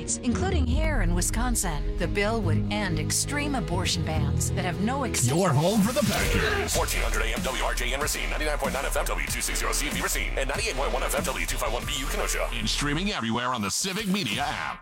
states, including here in Wisconsin. The bill would end extreme abortion bans that have no exceptions. Your home for the Packers. 1400 AM WRJN Racine, 99.9 FM W260 CFB Racine, and 98.1 FM W251BU Kenosha. And streaming everywhere on the Civic Media app.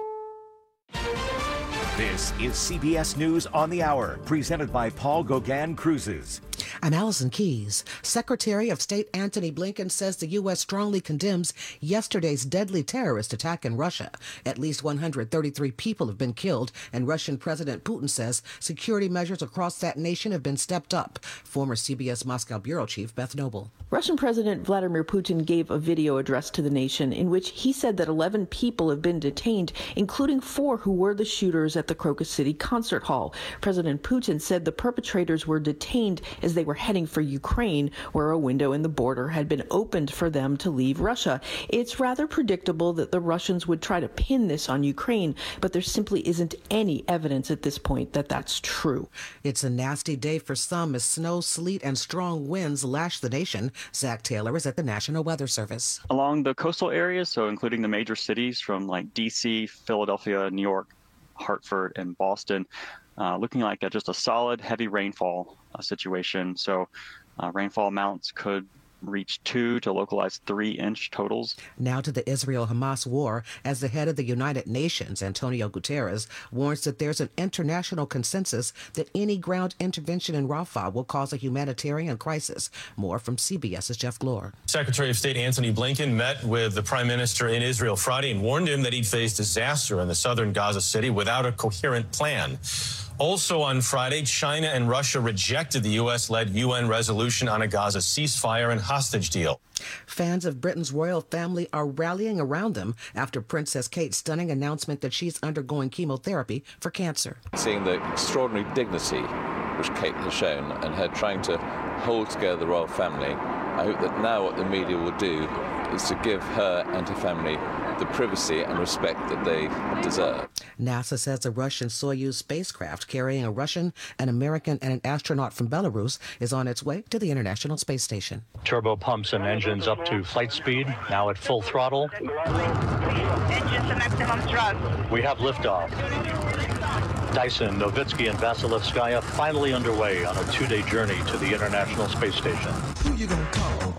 This is CBS News on the Hour, presented by Paul Gauguin Cruises. I'm Allison Keyes. Secretary of State Antony Blinken says the U.S. strongly condemns yesterday's deadly terrorist attack in Russia. At least 133 people have been killed, and Russian President Putin says security measures across that nation have been stepped up. Former CBS Moscow bureau chief Beth Noble. Russian President Vladimir Putin gave a video address to the nation in which he said that 11 people have been detained, including 4 who were the shooters at the Crocus City concert hall. President Putin said the perpetrators were detained as they were heading for Ukraine, where a window in the border had been opened for them to leave Russia. It's rather predictable that the Russians would try to pin this on Ukraine, but there simply isn't any evidence at this point that that's true. It's a nasty day for some as snow, sleet, and strong winds lash the nation. Zach Taylor is at the National Weather Service. Along the coastal areas, so including the major cities from like D.C., Philadelphia, New York, Hartford, and Boston, looking like just a solid heavy rainfall situation. So rainfall amounts could reach 2 to localized 3-inch totals. Now to the Israel-Hamas war, as the head of the United Nations, Antonio Guterres, warns that there's an international consensus that any ground intervention in Rafah will cause a humanitarian crisis. More from CBS's Jeff Glor. Secretary of State Antony Blinken met with the Prime Minister in Israel Friday and warned him that he'd face disaster in the southern Gaza City without a coherent plan. Also on Friday, China and Russia rejected the U.S.-led UN resolution on a Gaza ceasefire and hostage deal. Fans of Britain's royal family are rallying around them after Princess Kate's stunning announcement that she's undergoing chemotherapy for cancer. Seeing the extraordinary dignity which Kate has shown and her trying to hold together the royal family, I hope that now what the media will do is to give her and her family the privacy and respect that they deserve. NASA says a Russian Soyuz spacecraft carrying a Russian, an American, and an astronaut from Belarus is on its way to the International Space Station. Turbo pumps and engines up to flight speed, now at full throttle. Engines to maximum thrust. We have liftoff. Dyson, Novitsky, and Vasilevskaya finally underway on a 2-day journey to the International Space Station. Who you gonna call?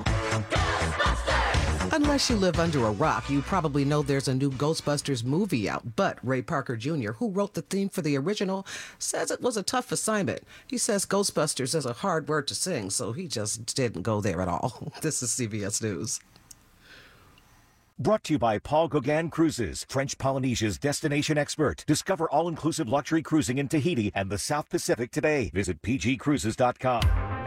Unless you live under a rock, you probably know there's a new Ghostbusters movie out. But Ray Parker Jr., who wrote the theme for the original, says it was a tough assignment. He says Ghostbusters is a hard word to sing, so he just didn't go there at all. This is CBS News. Brought to you by Paul Gauguin Cruises, French Polynesia's destination expert. Discover all-inclusive luxury cruising in Tahiti and the South Pacific today. Visit pgcruises.com.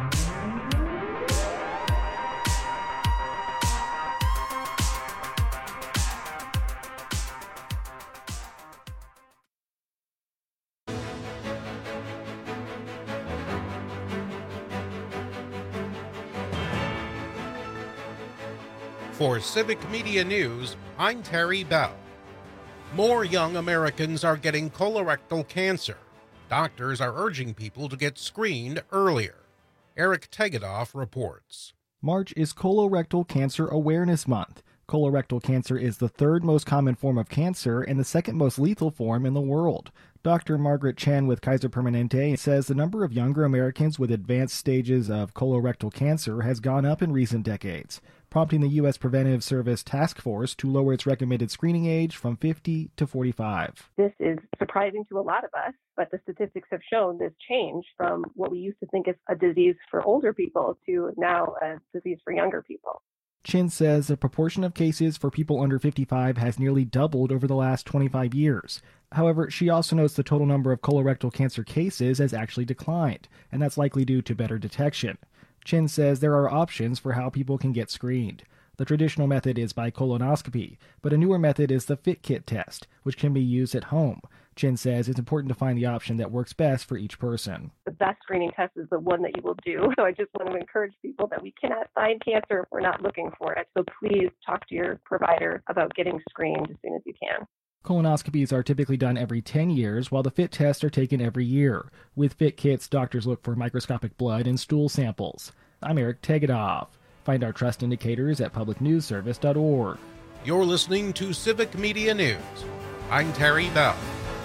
For Civic Media News, I'm Terry Bell. More young Americans are getting colorectal cancer. Doctors are urging people to get screened earlier. Eric Tegedoff reports. March is Colorectal Cancer Awareness Month. Colorectal cancer is the 3rd most common form of cancer and the 2nd most lethal form in the world. Dr. Margaret Chen with Kaiser Permanente says the number of younger Americans with advanced stages of colorectal cancer has gone up in recent decades, prompting the U.S. Preventive Service Task Force to lower its recommended screening age from 50 to 45. This is surprising to a lot of us, but the statistics have shown this change from what we used to think is a disease for older people to now a disease for younger people. Chin says the proportion of cases for people under 55 has nearly doubled over the last 25 years. However, she also notes the total number of colorectal cancer cases has actually declined, and that's likely due to better detection. Chin says there are options for how people can get screened. The traditional method is by colonoscopy, but a newer method is the FitKit test, which can be used at home. Chin says it's important to find the option that works best for each person. The best screening test is the one that you will do. So I just want to encourage people that we cannot find cancer if we're not looking for it. So please talk to your provider about getting screened as soon as you can. Colonoscopies are typically done every 10 years, while the FIT tests are taken every year. With FIT kits, doctors look for microscopic blood and stool samples. I'm Eric Tegedoff. Find our trust indicators at publicnewsservice.org. You're listening to Civic Media News. I'm Terry Bell.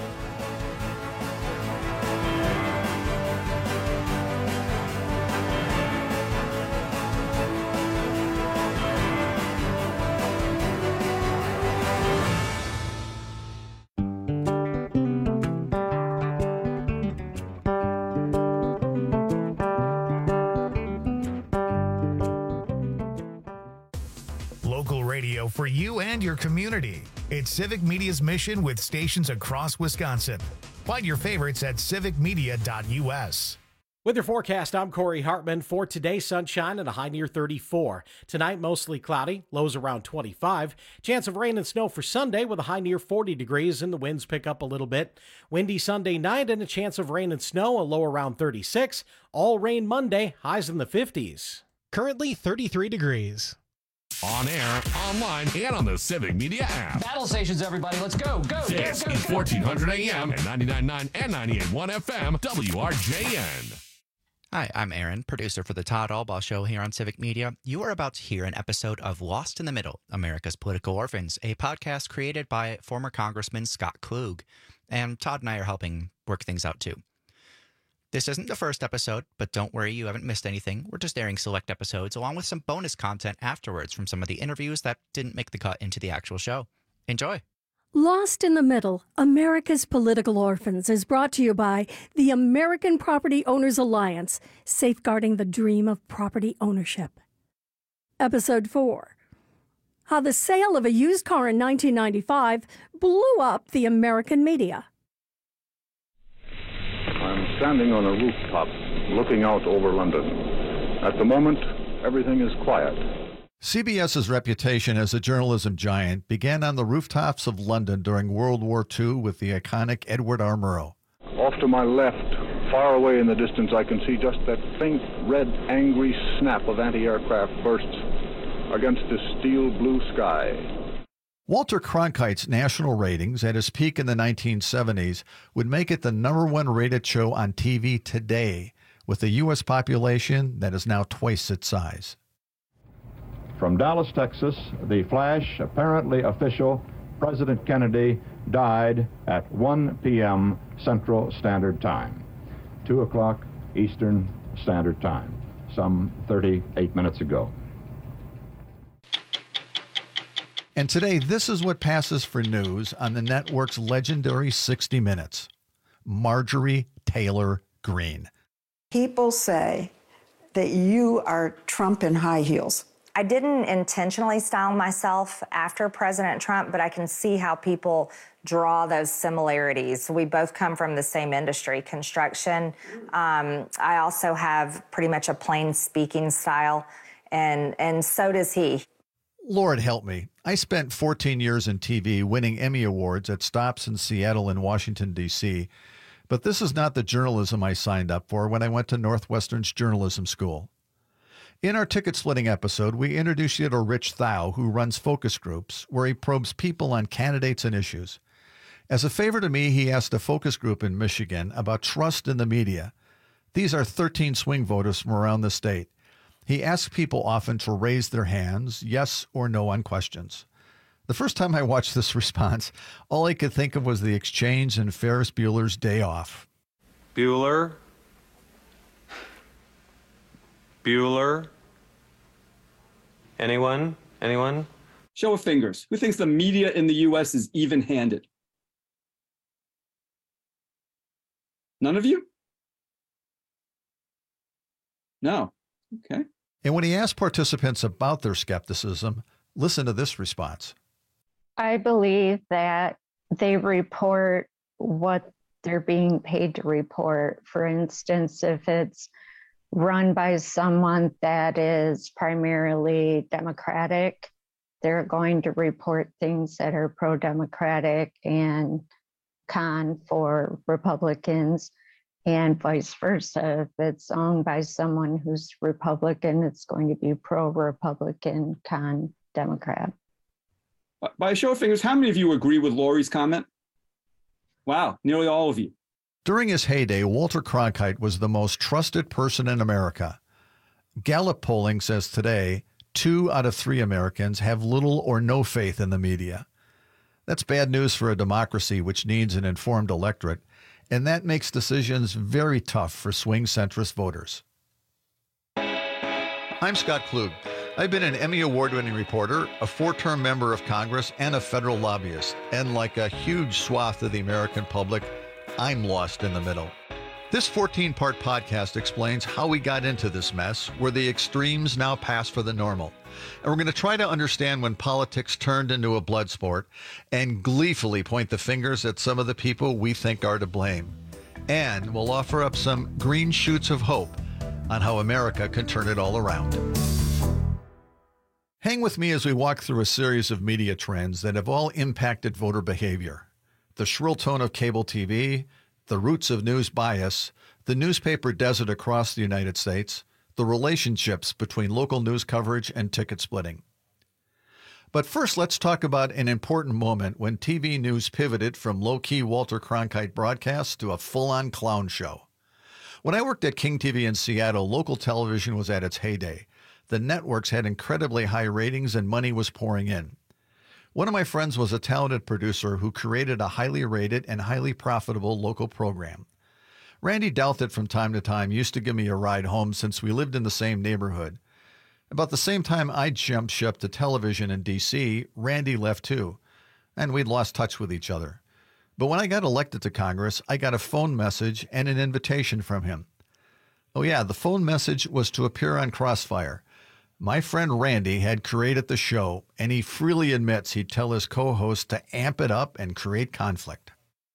Local radio for you and your community. It's Civic Media's mission with stations across Wisconsin. Find your favorites at civicmedia.us. With your forecast, I'm Corey Hartman. For today, sunshine and a high near 34. Tonight, mostly cloudy, lows around 25. Chance of rain and snow for Sunday with a high near 40 degrees and the winds pick up a little bit. Windy Sunday night and a chance of rain and snow, a low around 36. All rain Monday, highs in the 50s. Currently 33 degrees. On air, online, and on the Civic Media app. Battle stations, everybody. Let's go. This is 1400 AM and 99.9 and 98.1 FM, WRJN. Hi, I'm Aaron, producer for the Todd Albaugh Show here on Civic Media. You are about to hear an episode of Lost in the Middle, America's Political Orphans, a podcast created by former Congressman Scott Klug. And Todd and I are helping work things out too. This isn't the first episode, but don't worry, you haven't missed anything. We're just airing select episodes along with some bonus content afterwards from some of the interviews that didn't make the cut into the actual show. Enjoy. Lost in the Middle, America's Political Orphans is brought to you by the American Property Owners Alliance, safeguarding the dream of property ownership. Episode 4. How the sale of a used car in 1995 blew up the American media. I'm standing on a rooftop looking out over London. At the moment, everything is quiet. CBS's reputation as a journalism giant began on the rooftops of London during World War II with the iconic Edward R. Murrow. Off to my left, far away in the distance, I can see just that faint, red, angry snap of anti-aircraft bursts against the steel blue sky. Walter Cronkite's national ratings at his peak in the 1970s would make it the #1 rated show on TV today, with a U.S. population that is now twice its size. From Dallas, Texas, the flash, apparently official, President Kennedy died at 1 p.m. Central Standard Time, 2 o'clock Eastern Standard Time, some 38 minutes ago. And today, this is what passes for news on the network's legendary 60 Minutes. Marjorie Taylor Greene. People say that you are Trump in high heels. I didn't intentionally style myself after President Trump, but I can see how people draw those similarities. We both come from the same industry, construction. I also have pretty much a plain speaking style, and so does he. Lord help me. I spent 14 years in TV winning Emmy Awards at stops in Seattle and Washington, D.C., but this is not the journalism I signed up for when I went to Northwestern's journalism school. In our ticket-splitting episode, we introduced you to Rich Thau, who runs focus groups, where he probes people on candidates and issues. As a favor to me, he asked a focus group in Michigan about trust in the media. These are 13 swing voters from around the state. He asked people often to raise their hands, yes or no, on questions. The first time I watched this response, all I could think of was the exchange in Ferris Bueller's Day Off. Bueller? Bueller? Anyone? Anyone? Show of fingers. Who thinks the media in the U.S. is even-handed? None of you? No. Okay. And when he asked participants about their skepticism, listen to this response. I believe that they report what they're being paid to report. For instance, if it's run by someone that is primarily Democratic, they're going to report things that are pro-Democratic and con for Republicans, and vice versa. If it's owned by someone who's Republican, it's going to be pro-Republican, con Democrat. By a show of fingers, how many of you agree with Lori's comment? Wow, nearly all of you. During his heyday, Walter Cronkite was the most trusted person in America. Gallup polling says today, 2 out of 3 Americans have little or no faith in the media. That's bad news for a democracy which needs an informed electorate, and that makes decisions very tough for swing centrist voters. I'm Scott Klug. I've been an Emmy Award-winning reporter, a 4-term member of Congress, and a federal lobbyist. And like a huge swath of the American public, I'm lost in the middle. This 14-part podcast explains how we got into this mess, where the extremes now pass for the normal. And we're going to try to understand when politics turned into a blood sport and gleefully point the fingers at some of the people we think are to blame. And we'll offer up some green shoots of hope on how America can turn it all around. Hang with me as we walk through a series of media trends that have all impacted voter behavior. The shrill tone of cable TV, the roots of news bias, the newspaper desert across the United States, the relationships between local news coverage and ticket splitting. But first, let's talk about an important moment when TV news pivoted from low-key Walter Cronkite broadcasts to a full-on clown show. When I worked at King TV in Seattle, local television was at its heyday. The networks had incredibly high ratings and money was pouring in. One of my friends was a talented producer who created a highly rated and highly profitable local program. Randy Douthit from time to time used to give me a ride home since we lived in the same neighborhood. About the same time I jumped ship to television in D.C., Randy left too, and we'd lost touch with each other. But when I got elected to Congress, I got a phone message and an invitation from him. Oh yeah, the phone message was to appear on Crossfire. My friend Randy had created the show, and he freely admits he'd tell his co-host to amp it up and create conflict.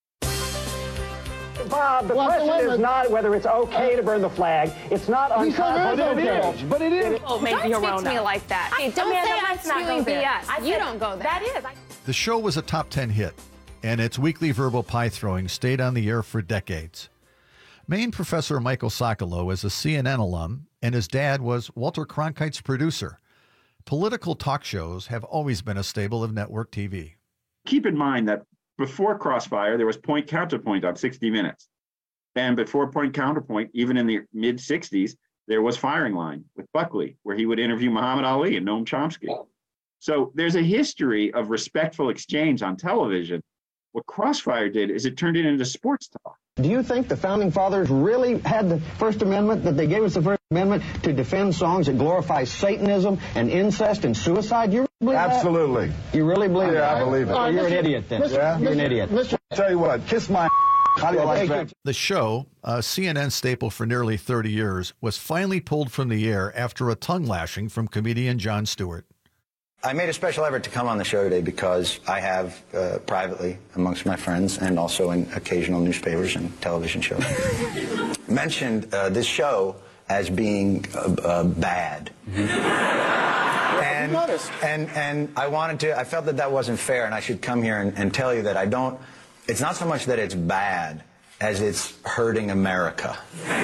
Bob, the question is not whether it's okay to burn the flag. It's not unconstitutional. But it is. Oh, Don't speak to me like that. Hey, don't say I'm spewing BS. You don't go there. That is. The show was a top 10 hit, and its weekly verbal pie-throwing stayed on the air for decades. Maine professor Michael Socolow is a CNN alum, and his dad was Walter Cronkite's producer. Political talk shows have always been a staple of network TV. Keep in mind that before Crossfire, there was Point Counterpoint on 60 Minutes. And before Point Counterpoint, even in the mid-60s, there was Firing Line with Buckley, where he would interview Muhammad Ali and Noam Chomsky. So there's a history of respectful exchange on television. What Crossfire did is it turned it into sports talk. Do you think the Founding Fathers really had the First Amendment, that they gave us the First Amendment to defend songs that glorify Satanism and incest and suicide? You really believe Absolutely. That? You really believe that? I believe it. Well, you're an idiot then. You're an idiot. Tell you what, kiss my how do you like that? The show, a CNN staple for nearly 30 years, was finally pulled from the air after a tongue lashing from comedian Jon Stewart. I made a special effort to come on the show today because I have privately amongst my friends and also in occasional newspapers and television shows mentioned this show as being bad. And I felt that wasn't fair, and I should come here and tell you that it's not so much that it's bad as it's hurting America.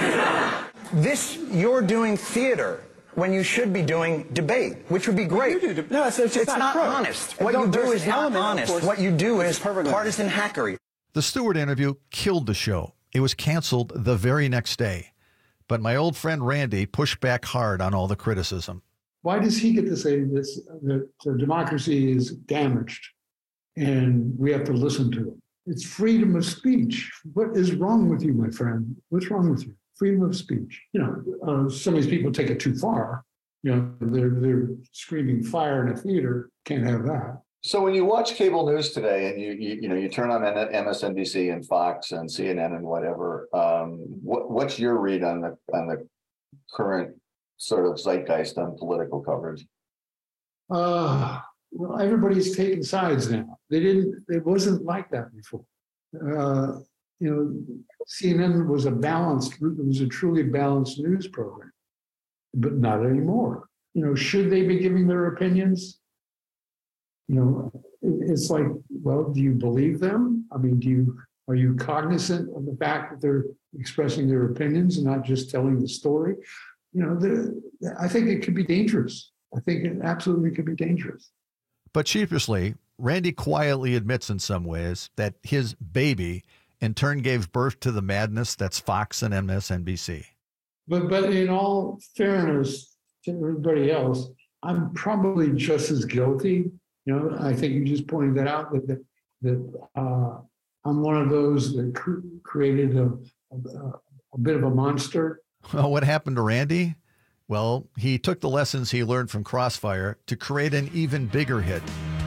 You're doing theater when you should be doing debate, which would be great. No, it's not honest. What you do is not honest. What you do is partisan hackery. The Stewart interview killed the show. It was canceled the very next day. But my old friend Randy pushed back hard on all the criticism. Why does he get to say this, that democracy is damaged and we have to listen to it? It's freedom of speech. What is wrong with you, my friend? What's wrong with you? Freedom of speech. Some of these people take it too far. They're screaming fire in a theater. Can't have that. So when you watch cable news today and you turn on MSNBC and Fox and CNN and whatever, what's your read on the current sort of zeitgeist on political coverage? Well, everybody's taking sides now. It wasn't like that before. CNN was a truly balanced news program, but not anymore. Should they be giving their opinions? It's like, well, do you believe them? I mean, are you cognizant of the fact that they're expressing their opinions and not just telling the story? I think it could be dangerous. I think it absolutely could be dangerous. But sheepishly, Randy quietly admits in some ways that his baby in turn gave birth to the madness that's Fox and MSNBC. But in all fairness to everybody else, I'm probably just as guilty. I think you just pointed that out, that that I'm one of those that created a bit of a monster. Well, what happened to Randy? Well, he took the lessons he learned from Crossfire to create an even bigger hit.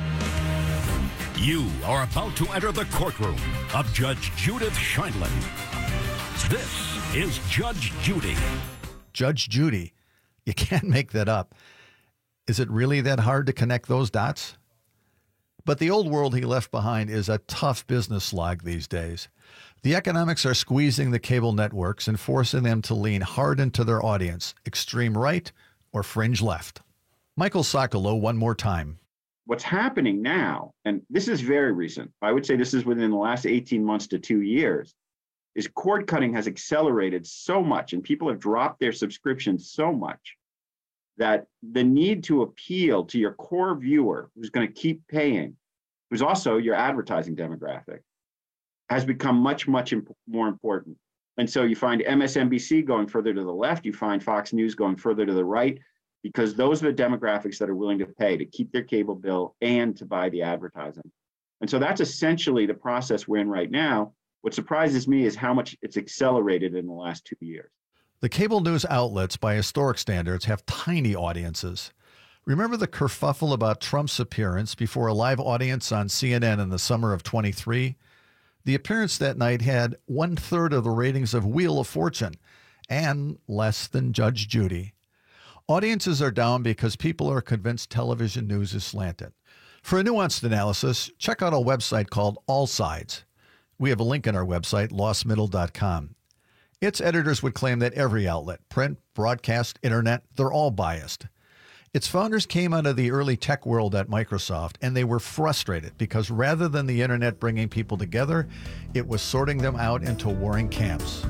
You are about to enter the courtroom of Judge Judith Sheindlin. This is Judge Judy. Judge Judy. You can't make that up. Is it really that hard to connect those dots? But the old world he left behind is a tough business slog these days. The economics are squeezing the cable networks and forcing them to lean hard into their audience, extreme right or fringe left. Michael Socolow one more time. What's happening now, and this is very recent, I would say this is within the last 18 months to 2 years, is cord cutting has accelerated so much and people have dropped their subscriptions so much that the need to appeal to your core viewer who's going to keep paying, who's also your advertising demographic, has become much, much more important. And so you find MSNBC going further to the left, you find Fox News going further to the right, because those are the demographics that are willing to pay to keep their cable bill and to buy the advertising. And so that's essentially the process we're in right now. What surprises me is how much it's accelerated in the last 2 years. The cable news outlets, by historic standards, have tiny audiences. Remember the kerfuffle about Trump's appearance before a live audience on CNN in the summer of 23? The appearance that night had 1/3 of the ratings of Wheel of Fortune and less than Judge Judy. Audiences are down because people are convinced television news is slanted. For a nuanced analysis, check out a website called All Sides. We have a link on our website, lostmiddle.com. Its editors would claim that every outlet, print, broadcast, internet, they're all biased. Its founders came out of the early tech world at Microsoft, and they were frustrated because rather than the internet bringing people together, it was sorting them out into warring camps.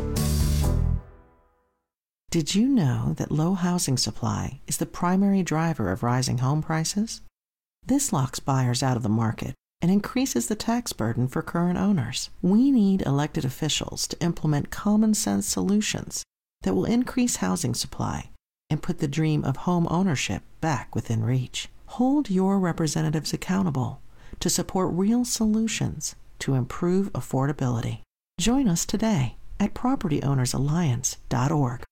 Did you know that low housing supply is the primary driver of rising home prices? This locks buyers out of the market and increases the tax burden for current owners. We need elected officials to implement common sense solutions that will increase housing supply and put the dream of home ownership back within reach. Hold your representatives accountable to support real solutions to improve affordability. Join us today at propertyownersalliance.org.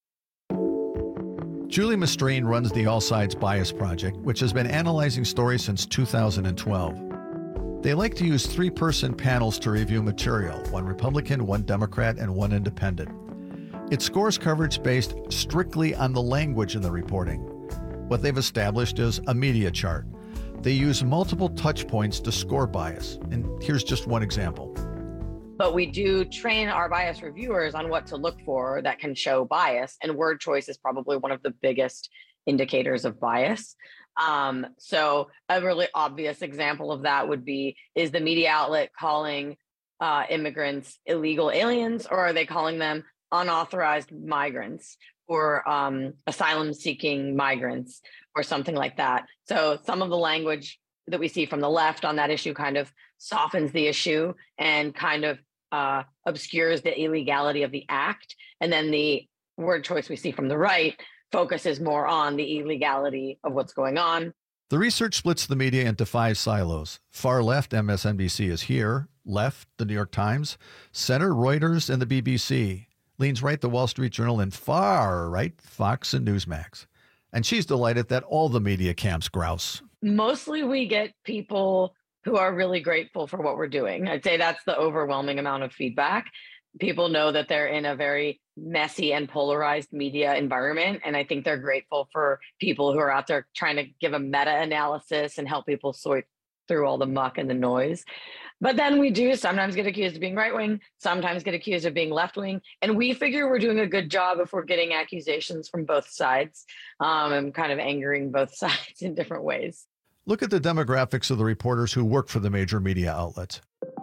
Julie Mastrine runs the All Sides Bias Project, which has been analyzing stories since 2012. They like to use 3-person panels to review material, 1 Republican, 1 Democrat, and 1 independent. It scores coverage based strictly on the language in the reporting. What they've established is a media chart. They use multiple touch points to score bias. And here's just one example. But we do train our bias reviewers on what to look for that can show bias. And word choice is probably one of the biggest indicators of bias. So a really obvious example of that would be, is the media outlet calling immigrants illegal aliens, or are they calling them unauthorized migrants or asylum-seeking migrants or something like that? So some of the language that we see from the left on that issue kind of softens the issue and kind of obscures the illegality of the act. And then the word choice we see from the right focuses more on the illegality of what's going on. The research splits the media into 5 silos. Far left, MSNBC is here. Left, the New York Times. Center, Reuters and the BBC. Leans right, the Wall Street Journal. And far right, Fox and Newsmax. And she's delighted that all the media camps grouse. Mostly we get people who are really grateful for what we're doing. I'd say that's the overwhelming amount of feedback. People know that they're in a very messy and polarized media environment. And I think they're grateful for people who are out there trying to give a meta-analysis and help people sort through all the muck and the noise. But then we do sometimes get accused of being right-wing, sometimes get accused of being left-wing. And we figure we're doing a good job if we're getting accusations from both sides and kind of angering both sides in different ways. Look at the demographics of the reporters who work for the major media outlets.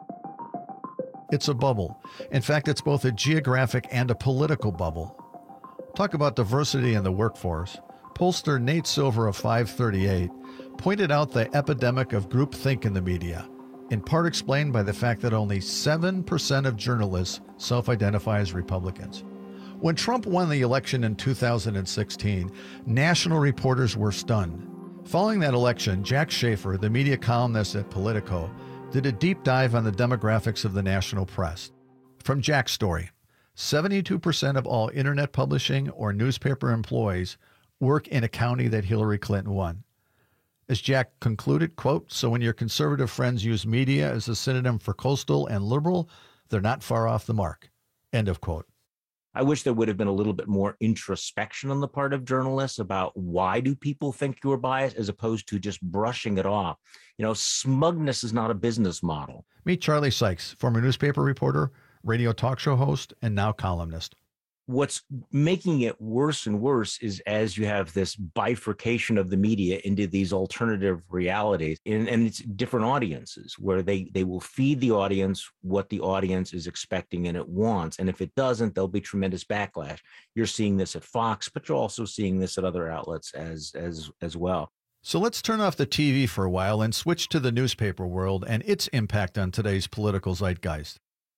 It's a bubble. In fact, it's both a geographic and a political bubble. Talk about diversity in the workforce. Pollster Nate Silver of 538 pointed out the epidemic of groupthink in the media, in part explained by the fact that only 7% of journalists self-identify as Republicans. When Trump won the election in 2016, national reporters were stunned. Following that election, Jack Schaefer, the media columnist at Politico, did a deep dive on the demographics of the national press. From Jack's story, 72% of all internet publishing or newspaper employees work in a county that Hillary Clinton won. As Jack concluded, quote, "So when your conservative friends use media as a synonym for coastal and liberal, they're not far off the mark," end of quote. I wish there would have been a little bit more introspection on the part of journalists about why do people think you're biased, as opposed to just brushing it off. You know, smugness is not a business model. Meet Charlie Sykes, former newspaper reporter, radio talk show host, and now columnist. What's making it worse and worse is as you have this bifurcation of the media into these alternative realities, and it's different audiences where they will feed the audience what the audience is expecting and it wants. And if it doesn't, there'll be tremendous backlash. You're seeing this at Fox, but you're also seeing this at other outlets as well. So let's turn off the TV for a while and switch to the newspaper world and its impact on today's political zeitgeist.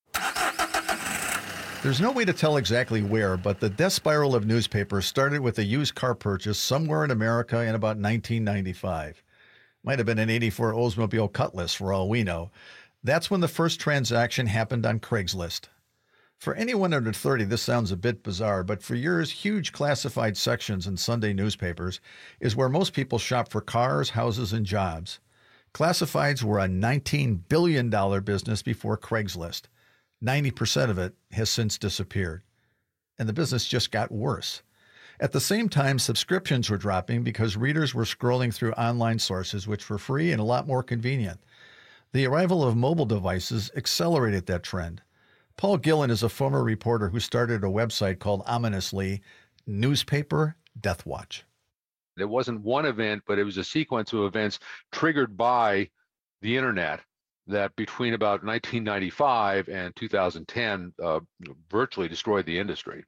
There's no way to tell exactly where, but the death spiral of newspapers started with a used car purchase somewhere in America in about 1995. Might have been an 84 Oldsmobile Cutlass for all we know. That's when the first transaction happened on Craigslist. For anyone under 30, this sounds a bit bizarre, but for years, huge classified sections in Sunday newspapers is where most people shop for cars, houses, and jobs. Classifieds were a $19 billion business before Craigslist. 90% of it has since disappeared. And the business just got worse. At the same time, subscriptions were dropping because readers were scrolling through online sources, which were free and a lot more convenient. The arrival of mobile devices accelerated that trend. Paul Gillen is a former reporter who started a website called ominously Newspaper Death Watch. It wasn't one event, but it was a sequence of events triggered by the internet that between about 1995 and 2010 virtually destroyed the industry.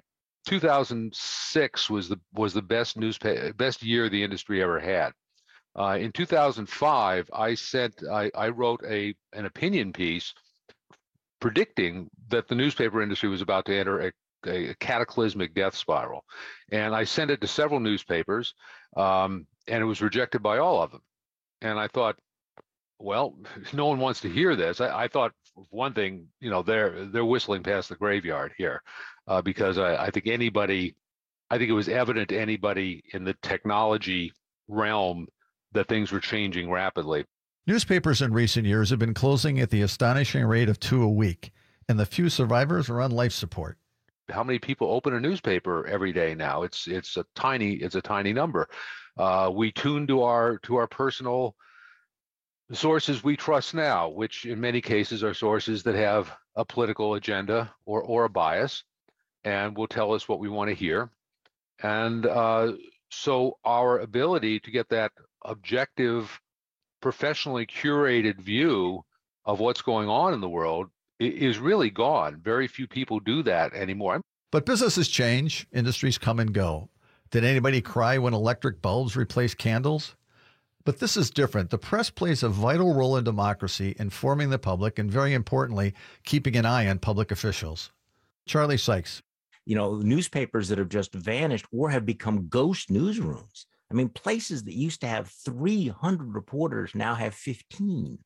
2006 was the best year the industry ever had. In 2005, I wrote an opinion piece predicting that the newspaper industry was about to enter a cataclysmic death spiral, and I sent it to several newspapers, and it was rejected by all of them. And I thought, well, no one wants to hear this. I thought, one thing, you know, they're whistling past the graveyard here, because I think it was evident to anybody in the technology realm that things were changing rapidly. Newspapers in recent years have been closing at the astonishing rate of 2 a week, and the few survivors are on life support. How many people open a newspaper every day now? It's a tiny number. We tune to our personal sources we trust now, which in many cases are sources that have a political agenda or a bias and will tell us what we want to hear. And so our ability to get that objective, professionally curated view of what's going on in the world is really gone. Very few people do that anymore. But businesses change, industries come and go. Did anybody cry when electric bulbs replaced candles? But this is different. The press plays a vital role in democracy, informing the public, and very importantly, keeping an eye on public officials. Charlie Sykes. You know, newspapers that have just vanished or have become ghost newsrooms. I mean, places that used to have 300 reporters now have 15.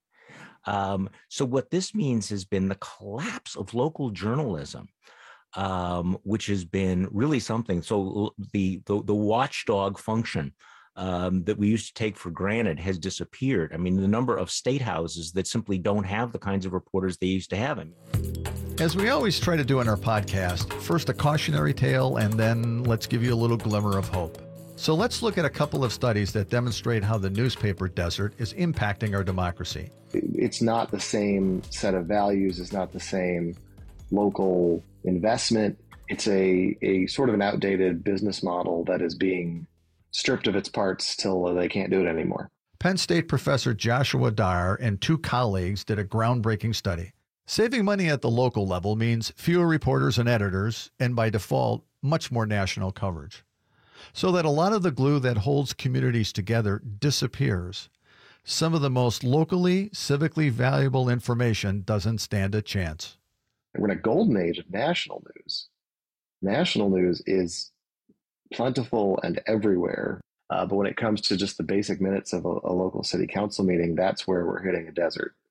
So what this means has been the collapse of local journalism, which has been really something. So the watchdog function that we used to take for granted has disappeared. I mean, the number of state houses that simply don't have the kinds of reporters they used to have. As we always try to do in our podcast, first a cautionary tale, and then let's give you a little glimmer of hope. So let's look at a couple of studies that demonstrate how the newspaper desert is impacting our democracy. It's not the same set of values. It's not the same local investment. It's a sort of an outdated business model that is being stripped of its parts till they can't do it anymore. Penn State professor Joshua Dyer and 2 colleagues did a groundbreaking study. Saving money at the local level means fewer reporters and editors, and by default, much more national coverage. So that a lot of the glue that holds communities together disappears. Some of the most locally, civically valuable information doesn't stand a chance. We're in a golden age of national news. National news is plentiful and everywhere. But when it comes to just the basic minutes of a local city council meeting, that's where we're hitting a desert.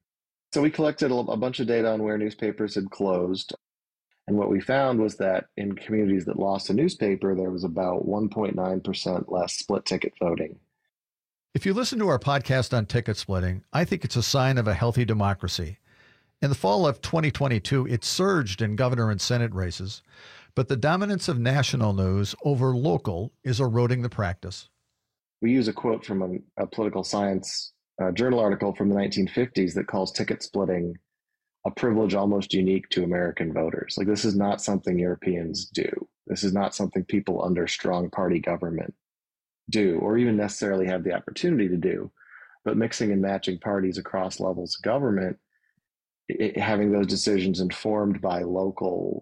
So we collected a bunch of data on where newspapers had closed. And what we found was that in communities that lost a newspaper, there was about 1.9% less split ticket voting. If you listen to our podcast on ticket splitting, I think it's a sign of a healthy democracy. In the fall of 2022, it surged in governor and Senate races, but the dominance of national news over local is eroding the practice. We use a quote from a political science journal article from the 1950s that calls ticket splitting a privilege almost unique to American voters. Like, this is not something Europeans do. This is not something people under strong party government do, or even necessarily have the opportunity to do. But mixing and matching parties across levels of government, having those decisions informed by local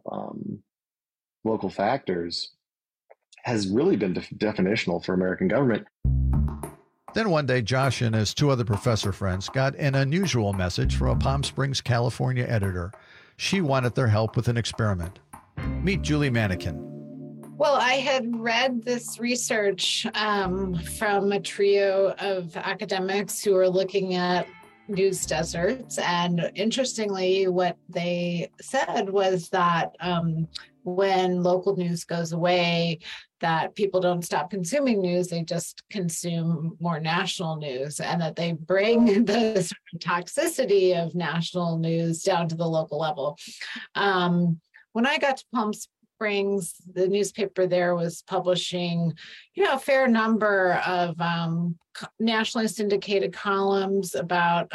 factors, has really been definitional for American government. Then one day, Josh and his two other professor friends got an unusual message from a Palm Springs, California editor. She wanted their help with an experiment. Meet Julie Manikin. Well, I had read this research from a trio of academics who were looking at news deserts. And interestingly, what they said was that when local news goes away, that people don't stop consuming news, they just consume more national news, and that they bring the sort of toxicity of national news down to the local level. When I got to Palm Springs, the newspaper there was publishing, a fair number of nationally syndicated columns about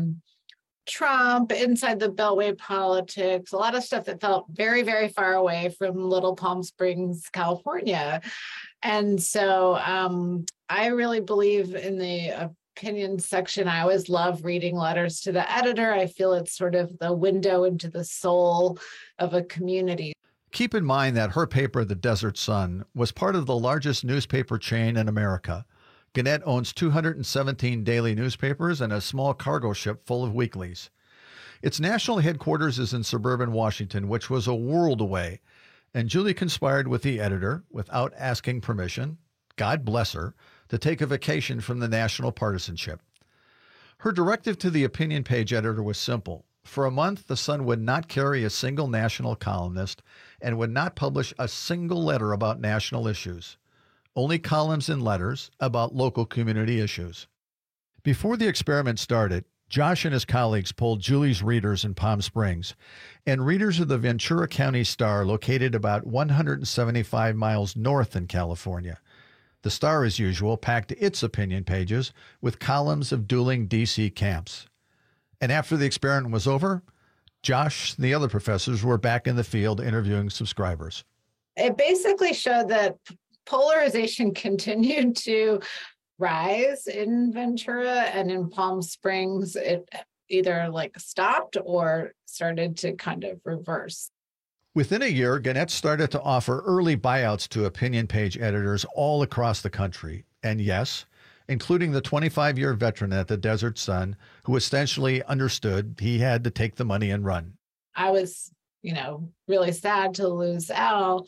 Trump, inside the Beltway politics, a lot of stuff that felt very, very far away from little Palm Springs, California. And so I really believe in the opinion section. I always love reading letters to the editor. I feel it's sort of the window into the soul of a community. Keep in mind that her paper, The Desert Sun, was part of the largest newspaper chain in America. Gannett owns 217 daily newspapers and a small cargo ship full of weeklies. Its national headquarters is in suburban Washington, which was a world away, and Julie conspired with the editor, without asking permission, God bless her, to take a vacation from the national partisanship. Her directive to the opinion page editor was simple. For a month, the Sun would not carry a single national columnist and would not publish a single letter about national issues. Only columns and letters about local community issues. Before the experiment started, Josh and his colleagues polled Julie's readers in Palm Springs and readers of the Ventura County Star, located about 175 miles north in California. The Star, as usual, packed its opinion pages with columns of dueling D.C. camps. And after the experiment was over, Josh and the other professors were back in the field interviewing subscribers. It basically showed that polarization continued to rise in Ventura, and in Palm Springs, it either stopped or started to kind of reverse. Within a year, Gannett started to offer early buyouts to opinion page editors all across the country. And yes, including the 25-year veteran at the Desert Sun, who essentially understood he had to take the money and run. I was, really sad to lose Al.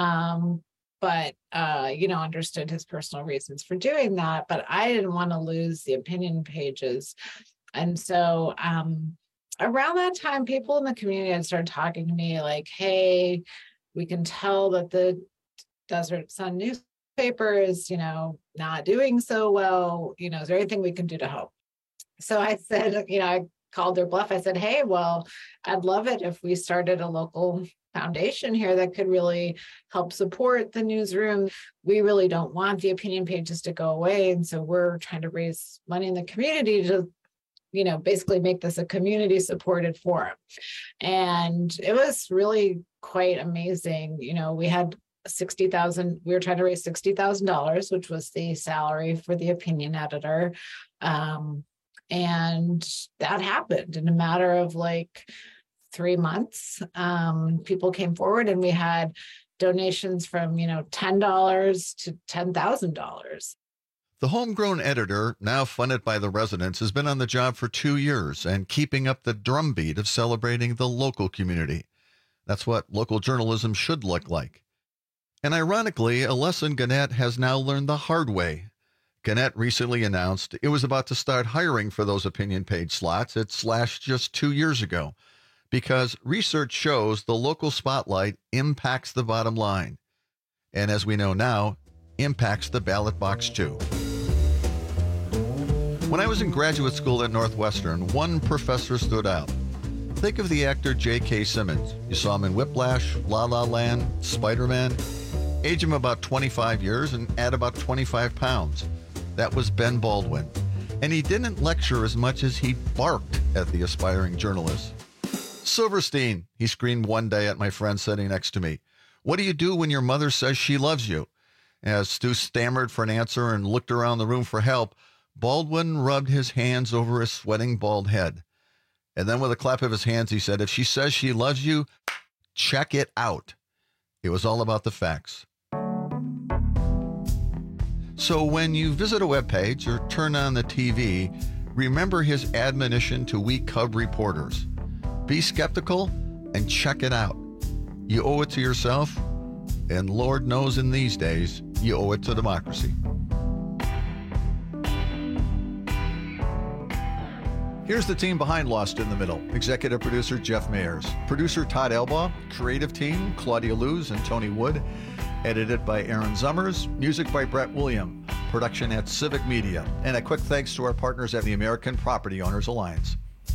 But understood his personal reasons for doing that. But I didn't want to lose the opinion pages. And so around that time, people in the community had started talking to me like, hey, we can tell that the Desert Sun newspaper is, not doing so well. Is there anything we can do to help? So I said, I called their bluff. I said, hey, well, I'd love it if we started a local foundation here that could really help support the newsroom. We really don't want the opinion pages to go away. And so we're trying to raise money in the community to, basically make this a community supported forum. And it was really quite amazing. We had $60,000. We were trying to raise $60,000, which was the salary for the opinion editor. And that happened in a matter of 3 months. People came forward, and we had donations from, $10 to $10,000. The homegrown editor, now funded by the residents, has been on the job for 2 years and keeping up the drumbeat of celebrating the local community. That's what local journalism should look like. And ironically, a lesson Gannett has now learned the hard way. Gannett recently announced it was about to start hiring for those opinion page slots it slashed just 2 years ago because research shows the local spotlight impacts the bottom line. And as we know now, impacts the ballot box too. When I was in graduate school at Northwestern, one professor stood out. Think of the actor J.K. Simmons. You saw him in Whiplash, La La Land, Spider-Man. Age him about 25 years and add about 25 pounds. That was Ben Baldwin. And he didn't lecture as much as he barked at the aspiring journalists. Silverstein, he screamed one day at my friend sitting next to me. What do you do when your mother says she loves you? As Stu stammered for an answer and looked around the room for help, Baldwin rubbed his hands over his sweating bald head. And then with a clap of his hands, he said, if she says she loves you, check it out. It was all about the facts. So when you visit a webpage or turn on the TV, remember his admonition to we Cub reporters. Be skeptical and check it out. You owe it to yourself, and Lord knows in these days, you owe it to democracy. Here's the team behind Lost in the Middle. Executive producer Jeff Mayers. Producer Todd Elbaugh. Creative team Claudia Luz and Tony Wood. Edited by Aaron Zummers. Music by Brett William. Production at Civic Media. And a quick thanks to our partners at the American Property Owners Alliance.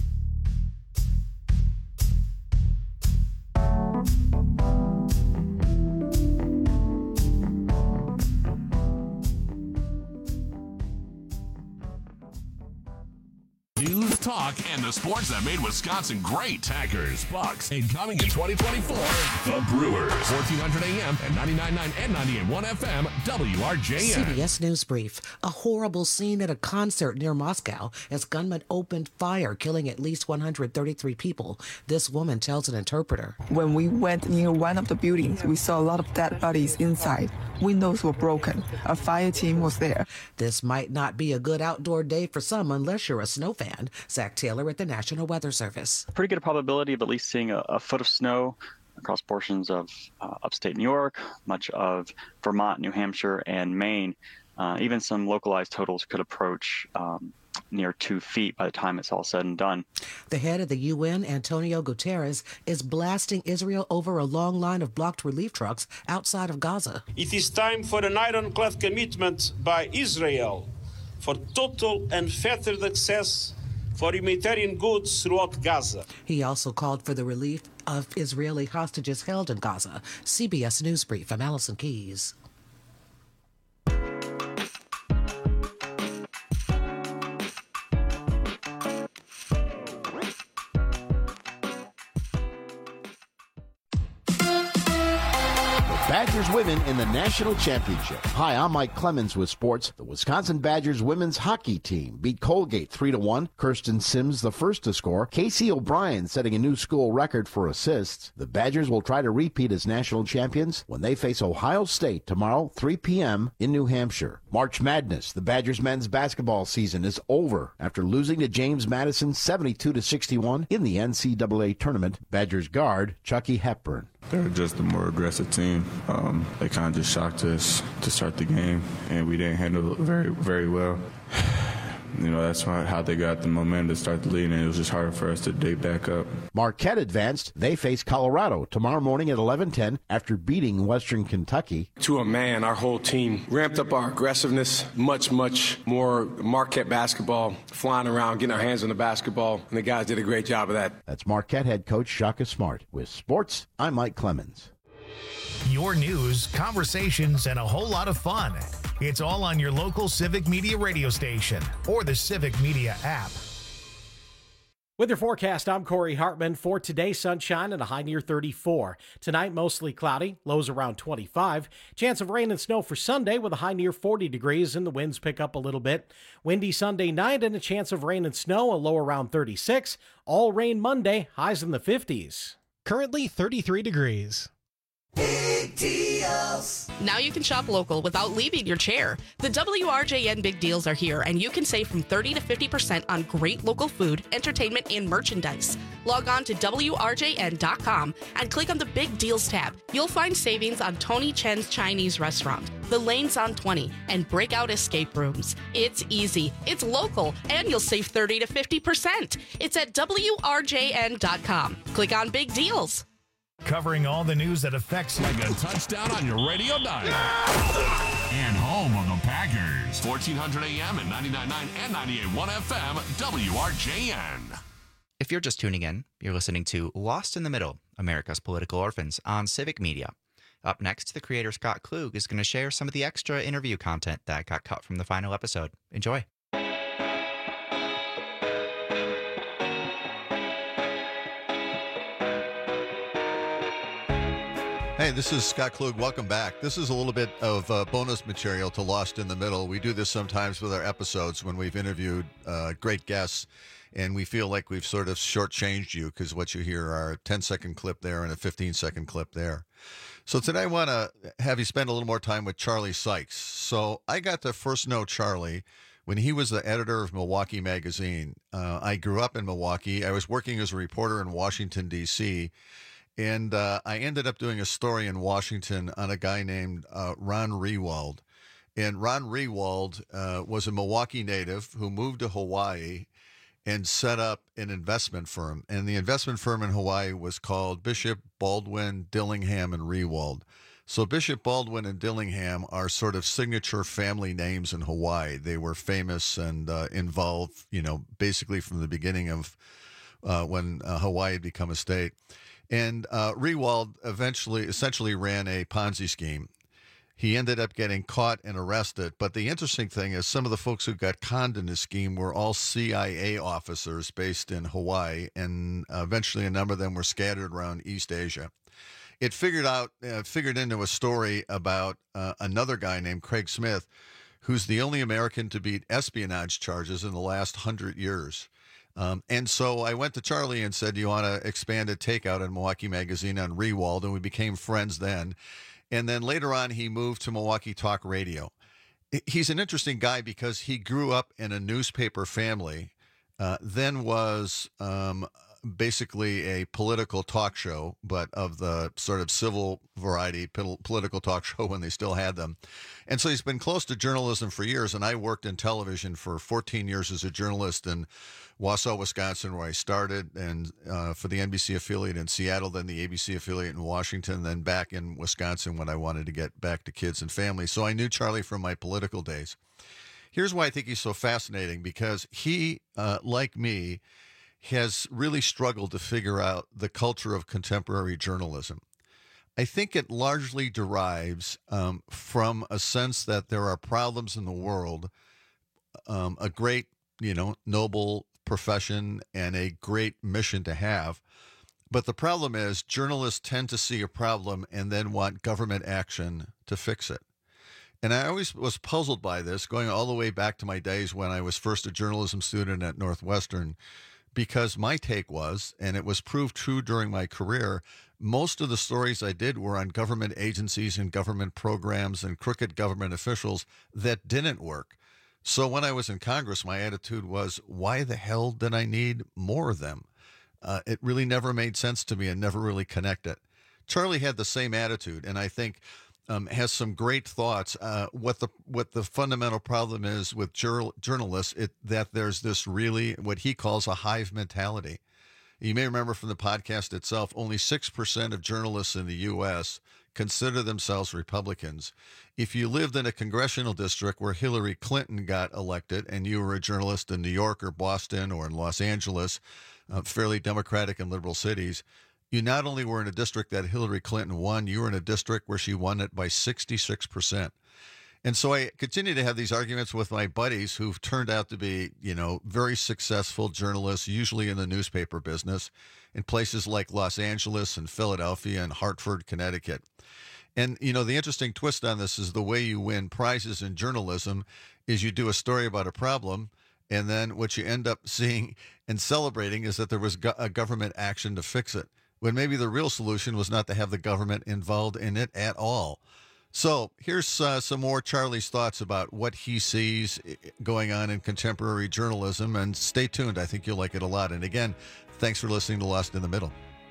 Talk and the sports that made Wisconsin great. Packers, Bucks, and coming in 2024, the Brewers. 1400 AM and 99.9 and 98.1 FM, WRJN. CBS News Brief. A horrible scene at a concert near Moscow as gunmen opened fire, killing at least 133 people. This woman tells an interpreter. When we went near one of the buildings, we saw a lot of dead bodies inside. Windows were broken. A fire team was there. This might not be a good outdoor day for some unless you're a snow fan. Zach Taylor at the National Weather Service. Pretty good probability of at least seeing a foot of snow across portions of upstate New York, much of Vermont, New Hampshire, and Maine. Even some localized totals could approach near 2 feet by the time it's all said and done. The head of the UN, Antonio Guterres, is blasting Israel over a long line of blocked relief trucks outside of Gaza. It is time for an ironclad commitment by Israel for total unfettered access for humanitarian goods throughout Gaza. He also called for the relief of Israeli hostages held in Gaza. CBS News Brief. I'm Allison Keys. Badgers women in the national championship. Hi, I'm Mike Clemens with sports. The Wisconsin Badgers women's hockey team beat Colgate 3-1. Kirsten Sims the first to score. Casey O'Brien setting a new school record for assists. The Badgers will try to repeat as national champions when they face Ohio State tomorrow, 3 p.m. in New Hampshire. March Madness. The Badgers men's basketball season is over after losing to James Madison 72-61 in the NCAA tournament. Badgers guard Chucky Hepburn. They're just a more aggressive team. They kind of just shocked us to start the game, and we didn't handle it very, very well. You know, that's how they got the momentum to start the lead, and it was just hard for us to dig back up. Marquette advanced. They face Colorado tomorrow morning at 11:10 after beating Western Kentucky. To a man, our whole team ramped up our aggressiveness, much more Marquette basketball, flying around, getting our hands on the basketball, and the guys did a great job of that. That's Marquette head coach Shaka Smart. With sports, I'm Mike Clemens. Your news, conversations, and a whole lot of fun. It's all on your local Civic Media radio station or the Civic Media app. With your forecast, I'm Corey Hartman. For today, sunshine and a high near 34. Tonight, mostly cloudy, lows around 25. Chance of rain and snow for Sunday with a high near 40 degrees and the winds pick up a little bit. Windy Sunday night and a chance of rain and snow, a low around 36. All rain Monday, highs in the 50s. Currently 33 degrees. ATL. deals. Now you can shop local without leaving your chair. The WRJN Big Deals are here, and you can save from 30 to 50% on great local food, entertainment, and merchandise. Log on to WRJN.com and click on the Big Deals tab. You'll find savings on Tony Chen's Chinese restaurant, the Lanes on 20, and Breakout Escape Rooms. It's easy, it's local, and you'll save 30 to 50%. It's at WRJN.com. Click on Big Deals. Covering all the news that affects you. Like a touchdown on your radio dial. And home of the Packers. 1400 AM and 99.9 and 98.1 FM, WRJN. If you're just tuning in, you're listening to Lost in the Middle, America's Political Orphans on Civic Media. Up next, the creator Scott Klug is going to share some of the extra interview content that got cut from the final episode. Enjoy. Hey, this is Scott Klug. Welcome back. This is a little bit of bonus material to Lost in the Middle. We do this sometimes with our episodes when we've interviewed great guests, and we feel like we've sort of shortchanged you because what you hear are a 10-second clip there and a 15-second clip there. So today I want to have you spend a little more time with Charlie Sykes. So I got to first know Charlie when he was the editor of Milwaukee Magazine. I grew up in Milwaukee. I was working as a reporter in Washington, D.C., and I ended up doing a story in Washington on a guy named Ron Rewald. And Ron Rewald was a Milwaukee native who moved to Hawaii and set up an investment firm. And the investment firm in Hawaii was called Bishop, Baldwin, Dillingham, and Rewald. So Bishop, Baldwin, and Dillingham are sort of signature family names in Hawaii. They were famous and involved, basically from the beginning of when Hawaii had become a state. And Rewald essentially ran a Ponzi scheme. He ended up getting caught and arrested. But the interesting thing is some of the folks who got conned in the scheme were all CIA officers based in Hawaii, and eventually a number of them were scattered around East Asia. It figured into a story about another guy named Craig Smith, who's the only American to beat espionage charges in the last 100 years. And so I went to Charlie and said, do you want to expand a takeout in Milwaukee Magazine on Rewald? And we became friends then. And then later on, he moved to Milwaukee Talk Radio. He's an interesting guy because he grew up in a newspaper family, then was basically a political talk show, but of the sort of civil variety political talk show when they still had them. And so he's been close to journalism for years. And I worked in television for 14 years as a journalist in Wausau, Wisconsin, where I started, and for the NBC affiliate in Seattle, then the ABC affiliate in Washington, then back in Wisconsin when I wanted to get back to kids and family. So I knew Charlie from my political days. Here's why I think he's so fascinating, because he, like me, has really struggled to figure out the culture of contemporary journalism. I think it largely derives from a sense that there are problems in the world, a great, noble profession and a great mission to have. But the problem is journalists tend to see a problem and then want government action to fix it. And I always was puzzled by this, going all the way back to my days when I was first a journalism student at Northwestern, because my take was, and it was proved true during my career, most of the stories I did were on government agencies and government programs and crooked government officials that didn't work. So when I was in Congress, my attitude was, why the hell did I need more of them? It really never made sense to me and never really connected. Charlie had the same attitude, and I think has some great thoughts. What the fundamental problem is with journalists, that there's this really what he calls a hive mentality. You may remember from the podcast itself, only 6% of journalists in the U.S. consider themselves Republicans. If you lived in a congressional district where Hillary Clinton got elected and you were a journalist in New York or Boston or in Los Angeles, fairly Democratic and liberal cities, you not only were in a district that Hillary Clinton won, you were in a district where she won it by 66%. And so I continue to have these arguments with my buddies who've turned out to be, very successful journalists, usually in the newspaper business, in places like Los Angeles and Philadelphia and Hartford, Connecticut. And, the interesting twist on this is the way you win prizes in journalism is you do a story about a problem, and then what you end up seeing and celebrating is that there was a government action to fix it. when maybe the real solution was not to have the government involved in it at all. So here's some more Charlie's thoughts about what he sees going on in contemporary journalism. And stay tuned. I think you'll like it a lot. And again, thanks for listening to Lost in the Middle.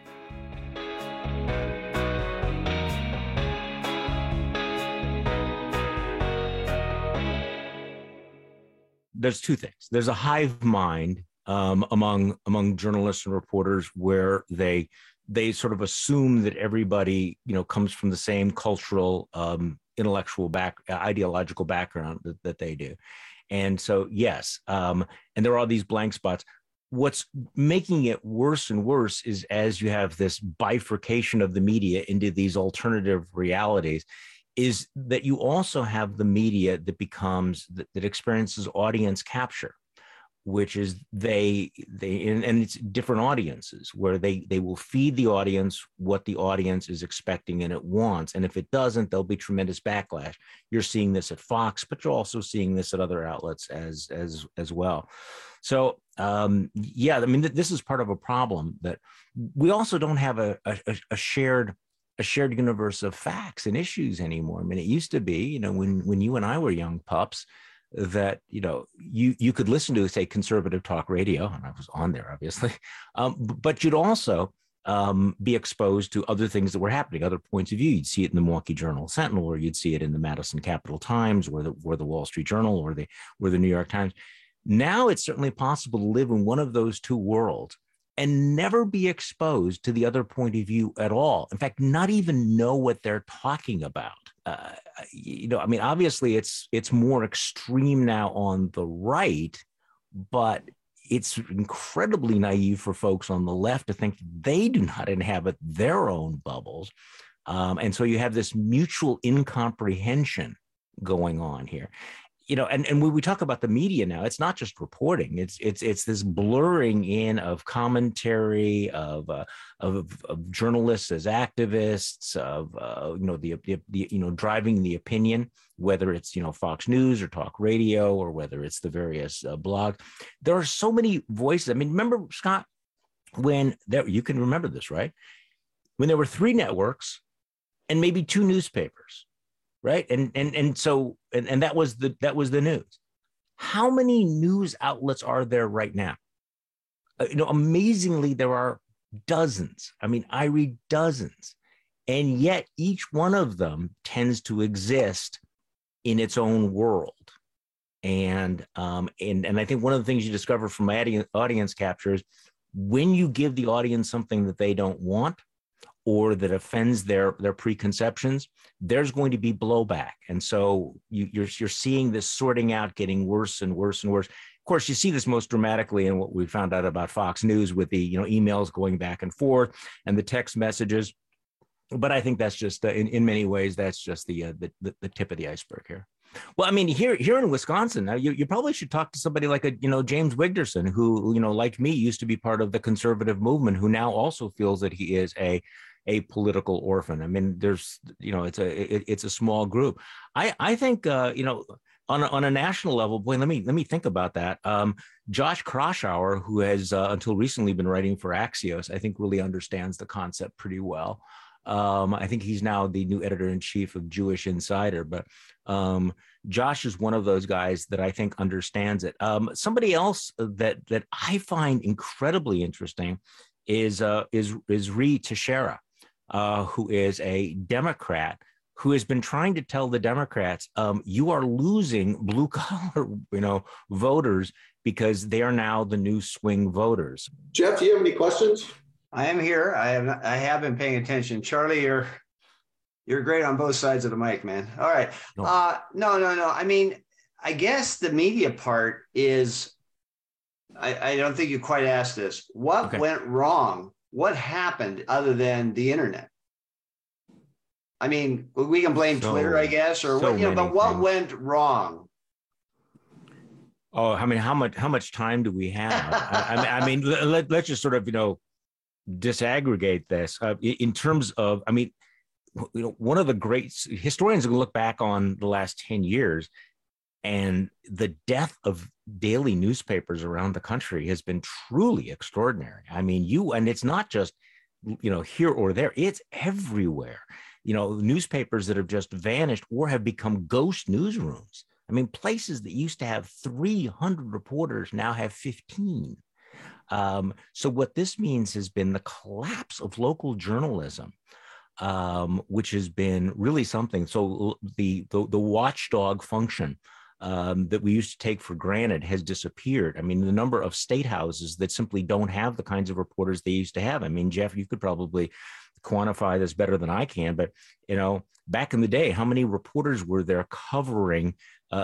There's two things. There's a hive mind among journalists and reporters where they sort of assume that everybody, comes from the same cultural, intellectual ideological background that they do. And so, yes, and there are these blank spots. What's making it worse and worse is as you have this bifurcation of the media into these alternative realities, is that you also have the media that experiences audience capture, which is and it's different audiences where they will feed the audience what the audience is expecting and it wants. And if it doesn't, there'll be tremendous backlash. You're seeing this at Fox, but you're also seeing this at other outlets as well. So, this is part of a problem that we also don't have a shared universe of facts and issues anymore. I mean, it used to be, when you and I were young pups, that you could listen to, say, conservative talk radio, and I was on there obviously, but you'd also be exposed to other things that were happening, other points of view. You'd see it in the Milwaukee Journal Sentinel, or you'd see it in the Madison Capital Times, or the Wall Street Journal, or the New York Times. Now it's certainly possible to live in one of those two worlds and never be exposed to the other point of view at all. In fact, not even know what they're talking about. Obviously it's more extreme now on the right, but it's incredibly naive for folks on the left to think they do not inhabit their own bubbles. And so you have this mutual incomprehension going on here. And when we talk about the media now, it's not just reporting. It's this blurring in of commentary, of journalists as activists, of driving the opinion, whether it's Fox News or talk radio, or whether it's the various blogs. There are so many voices. I mean, remember, Scott, you can remember this, right? When there were 3 networks and maybe 2 newspapers. Right. And so that was the news. How many news outlets are there right now? Amazingly, there are dozens. I mean, I read dozens. And yet each one of them tends to exist in its own world. And I think one of the things you discover from audience capture is when you give the audience something that they don't want, or that offends their preconceptions, there's going to be blowback. And so you're seeing this sorting out getting worse and worse and worse. Of course, you see this most dramatically in what we found out about Fox News with the emails going back and forth and the text messages. But I think that's just in many ways, that's just the tip of the iceberg here. Well, I mean, here in Wisconsin, now you probably should talk to somebody like James Wigderson, who, like me, used to be part of the conservative movement, who now also feels that he is a political orphan. I mean, there's, it's a small group. I think, on a national level, boy, let me think about that. Josh Kraushaar, who has until recently been writing for Axios, I think really understands the concept pretty well. I think he's now the new editor-in-chief of Jewish Insider, but Josh is one of those guys that I think understands it. Somebody else that I find incredibly interesting is Ree Teixeira, who is a Democrat who has been trying to tell the Democrats, you are losing blue collar, voters because they are now the new swing voters. Jeff, do you have any questions? I am here. I have been paying attention. Charlie, you're great on both sides of the mic, man. All right. No. I mean, I guess the media part is, I don't think you quite asked this. What went wrong? What happened other than the internet? I mean, we can blame Twitter, I guess, or but what went wrong? Oh, I mean, how much time do we have? I mean, let's just sort of, disaggregate this in terms of, I mean, one of the great historians will look back on the last 10 years, and the death of daily newspapers around the country has been truly extraordinary. I mean, and it's not just here or there. It's everywhere. Newspapers that have just vanished or have become ghost newsrooms. I mean, places that used to have 300 reporters now have 15. So what this means has been the collapse of local journalism, which has been really something. So the watchdog function that we used to take for granted has disappeared. I mean, the number of state houses that simply don't have the kinds of reporters they used to have. I mean, Jeff, you could probably quantify this better than I can, but back in the day, how many reporters were there covering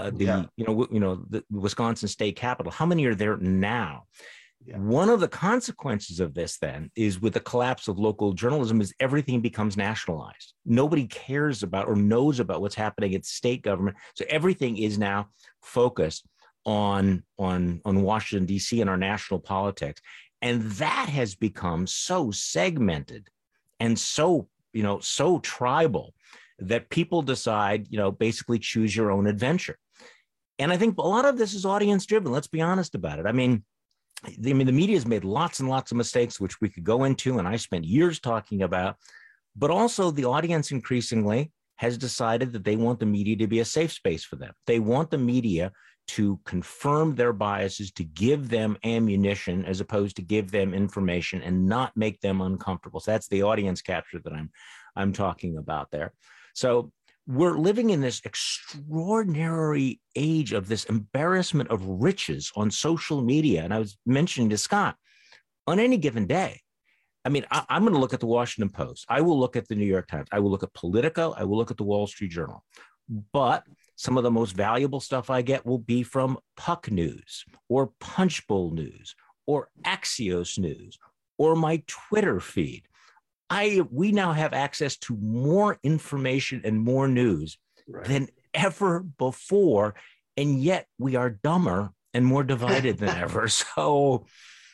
the Wisconsin state capitol? How many are there now? Yeah. One of the consequences of this then is, with the collapse of local journalism, is everything becomes nationalized. Nobody cares about or knows about what's happening at state government. So everything is now focused on Washington, D.C. and our national politics. And that has become so segmented and so tribal that people decide, basically choose your own adventure. And I think a lot of this is audience driven. Let's be honest about it. I mean, the media has made lots and lots of mistakes, which we could go into, and I spent years talking about, but also the audience increasingly has decided that they want the media to be a safe space for them. They want the media to confirm their biases, to give them ammunition as opposed to give them information and not make them uncomfortable. So that's the audience capture that I'm talking about there. So we're living in this extraordinary age of this embarrassment of riches on social media. And I was mentioning to Scott, on any given day, I mean, I'm going to look at the Washington Post. I will look at the New York Times. I will look at Politico. I will look at the Wall Street Journal. But some of the most valuable stuff I get will be from Puck News or Punchbowl News or Axios News or my Twitter feed. We now have access to more information and more news than ever before, and yet we are dumber and more divided than ever. So,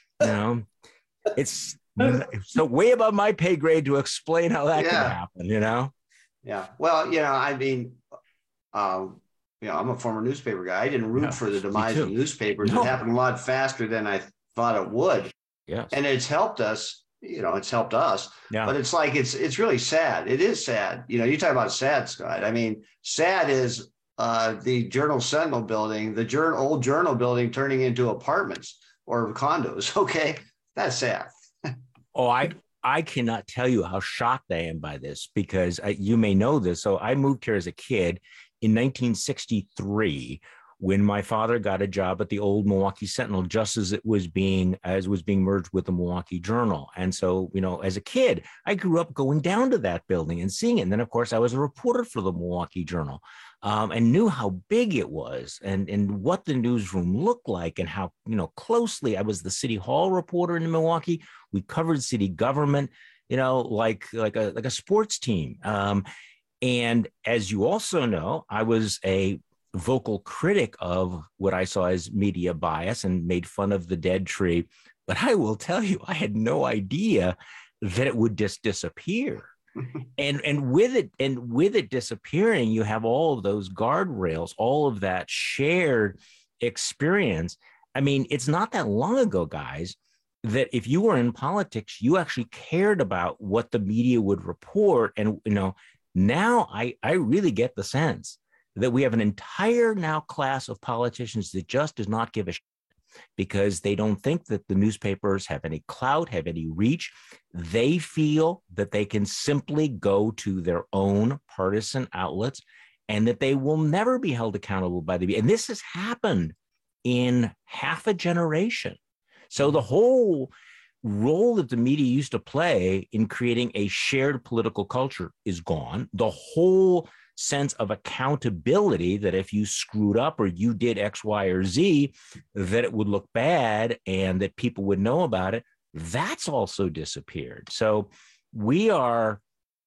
it's so way above my pay grade to explain how that can happen, Yeah. Well, I mean, I'm a former newspaper guy. I didn't root for the demise of newspapers. No. It happened a lot faster than I thought it would. Yes. And it's helped us. It's helped us, but it's like, it's really sad. It is sad. You talk about sad, Scott. I mean, sad is the Journal Sentinel building, the old Journal building turning into apartments or condos. Okay. That's sad. Oh, I cannot tell you how shocked I am by this, because you may know this. So I moved here as a kid in 1963, when my father got a job at the old Milwaukee Sentinel, just as it was being merged with the Milwaukee Journal. And so, as a kid, I grew up going down to that building and seeing it. And then, of course, I was a reporter for the Milwaukee Journal, and knew how big it was and what the newsroom looked like, and how, closely I was the City Hall reporter in Milwaukee. We covered city government, like a sports team. And as you also know, I was a vocal critic of what I saw as media bias and made fun of the dead tree. But I will tell you, I had no idea that it would just disappear. and with it disappearing, you have all of those guardrails, all of that shared experience. I mean, it's not that long ago, guys, that if you were in politics, you actually cared about what the media would report. And, now I really get the sense that we have an entire now class of politicians that just does not give a shit, because they don't think that the newspapers have any clout, have any reach. They feel that they can simply go to their own partisan outlets and that they will never be held accountable by the media. And this has happened in half a generation. So the whole role that the media used to play in creating a shared political culture is gone. The whole sense of accountability that if you screwed up or you did X, Y, or Z, that it would look bad and that people would know about it, that's also disappeared. So we are,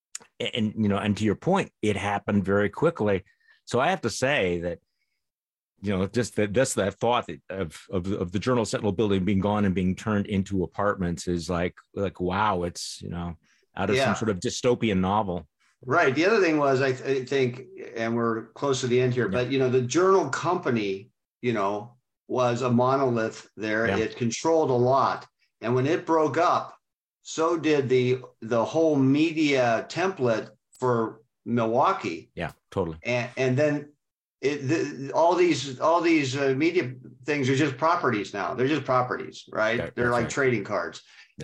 and to your point, it happened very quickly. So I have to say that, just that thought of the Journal Sentinel building being gone and being turned into apartments is like, wow, it's, out of some sort of dystopian novel. Right. The other thing was, I think, and we're close to the end here, but, the Journal Company, was a monolith there. Yeah. It controlled a lot. And when it broke up, so did the whole media template for Milwaukee. Yeah, totally. And then all these media things are just properties now. They're just properties, right? They're like trading cards.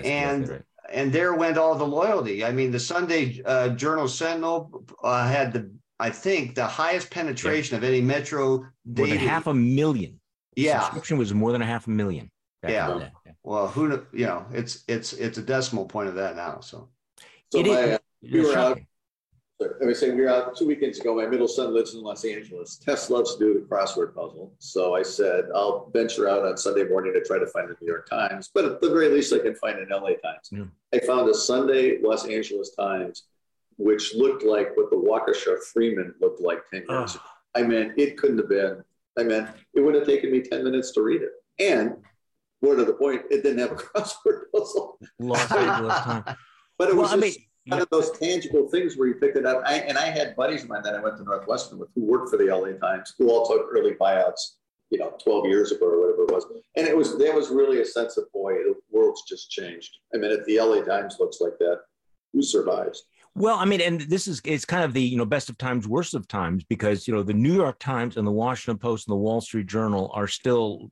And there went all the loyalty. I mean, the Sunday Journal Sentinel had I think the highest penetration of any metro daily. More than 500,000. Yeah, subscription was more than 500,000. Yeah. Well, it's a decimal point of that now. So we were out. I was saying we were out 2 weekends ago. My middle son lives in Los Angeles. Tess loves to do the crossword puzzle. So I said, I'll venture out on Sunday morning to try to find the New York Times, but at the very least I can find an LA Times. Yeah. I found a Sunday Los Angeles Times, which looked like what the Waukesha Freeman looked like 10 years ago. I mean, it couldn't have been. I mean, it would have taken me 10 minutes to read it. And more to the point, it didn't have a crossword puzzle. Los Angeles Times. But it was kind of those tangible things where you pick it up. I had buddies of mine that I went to Northwestern with who worked for the LA Times, who all took early buyouts, 12 years ago or whatever it was. And there was really a sense of, boy, the world's just changed. I mean, if the LA Times looks like that, who survives? Well, I mean, and it's kind of the, best of times, worst of times, because, the New York Times and the Washington Post and the Wall Street Journal are still,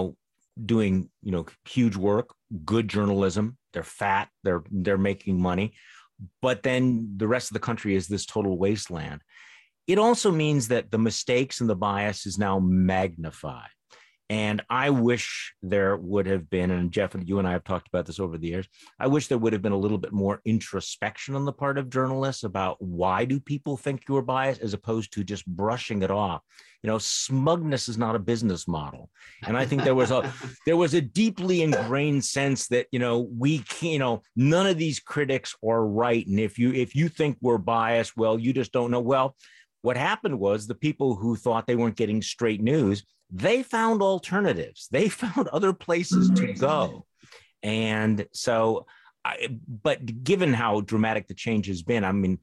doing, huge work, good journalism. They're fat, they're making money. But then the rest of the country is this total wasteland. It also means that the mistakes and the bias is now magnified. And I wish there would have been, and Jeff, you and I have talked about this over the years, I wish there would have been a little bit more introspection on the part of journalists about why do people think you're biased, as opposed to just brushing it off. Smugness is not a business model. And I think there was a deeply ingrained sense that, we can't, none of these critics are right. And if you think we're biased, well, you just don't know. Well, what happened was the people who thought they weren't getting straight news, they found alternatives. They found other places to go. And so, but given how dramatic the change has been, I mean,